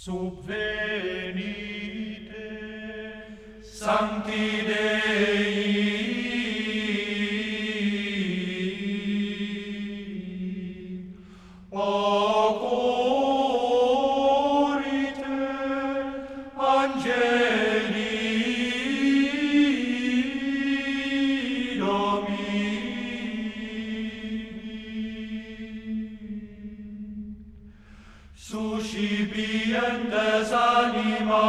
Subvenite, Sancti Dei, ocorite Angeli Domini, suscipientes anima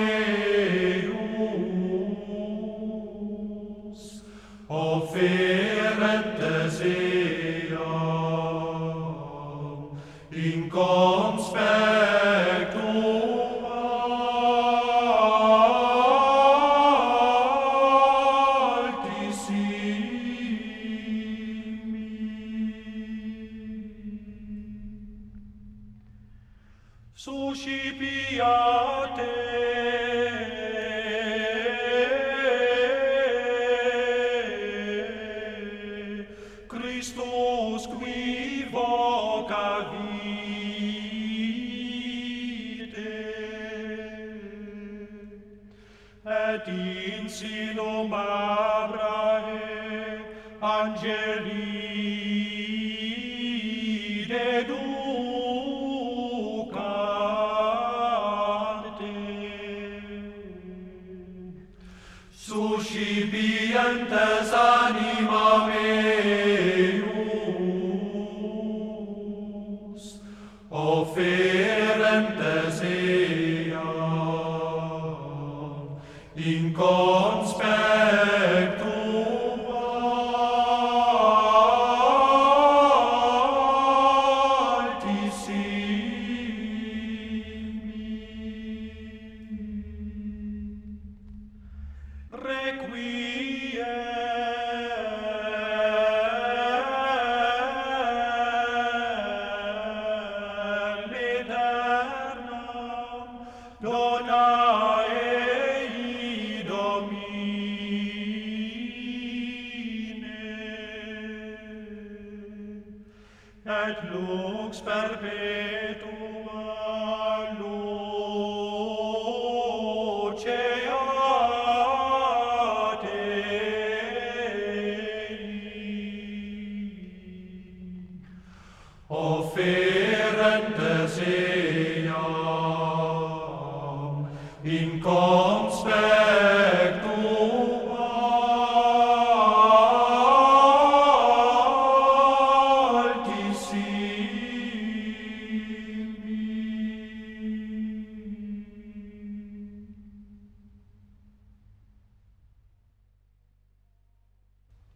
meus, offerentes eam in conspectum Altissimi. Suscipiate Christus qui vocavite, et in sinum Abrae Angeli deducante, suscipientes anima meus, offerentes eam in conspectum Altissimi. Requiem aeternam dona